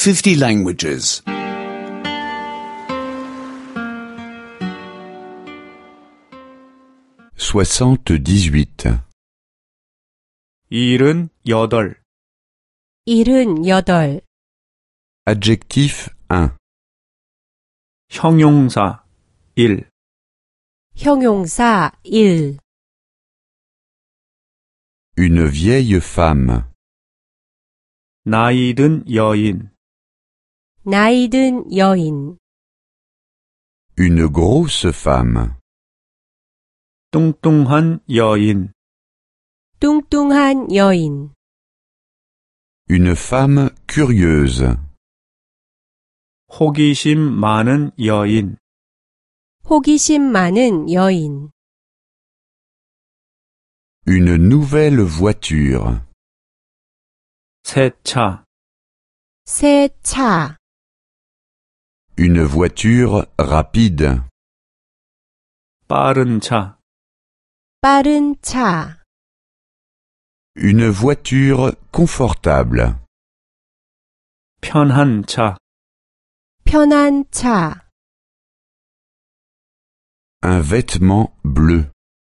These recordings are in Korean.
50 languages. 78. 78. 78. Adjectif 1. 형용사 1. 형용사 1. Une vieille femme. 나이든 여인. 나이든 여인. Une grosse femme. 뚱뚱한 여인. 뚱뚱한 여인. Une femme curieuse. 호기심 많은 여인. 호기심 많은 여인. Une nouvelle voiture. 새 차. 새 차. Une voiture rapide. 빠른 차. 빠른 차. Une voiture confortable. 편한 차. 편한 차. Un vêtement bleu.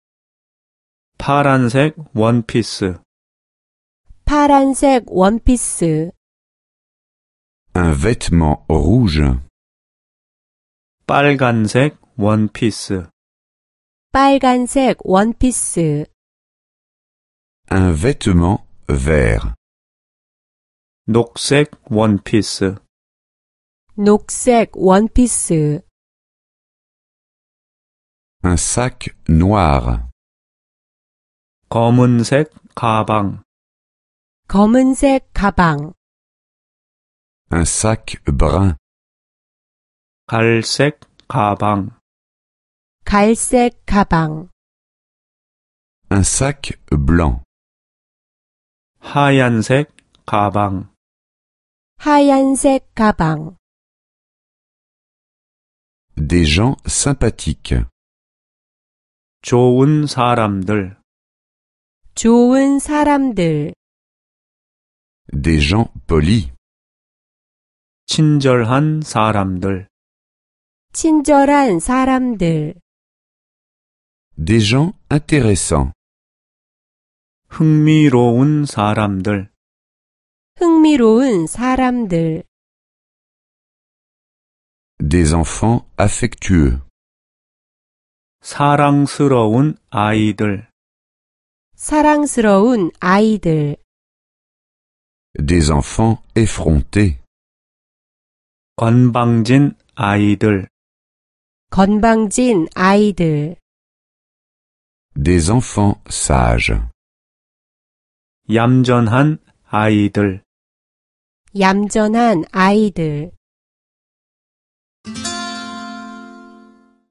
파란색 원피스. 파란색 원피스. Un vêtement rouge. 빨간색 원피스. 빨간색 원피스. Un vêtement vert. 녹색 원피스. 녹색 원피스. Un sac noir. 검은색 가방. 검은색 가방. Un sac brun. 갈색 가방. 갈색 가방. Un sac blanc. 하얀색 가방. 하얀색 가방. Des gens sympathiques. 좋은 사람들. 좋은 사람들. Des gens polis. 친절한 사람들. 친절한 사람들. Des gens intéressants. 흥미로운 사람들. 흥미로운 사람들. Des enfants affectueux. 사랑스러운 아이들. 사랑스러운 아이들. Des enfants effrontés. 건방진 아이들. 건방진 아이들. Des enfants sages. 얌전한 아이들. 얌전한 아이들.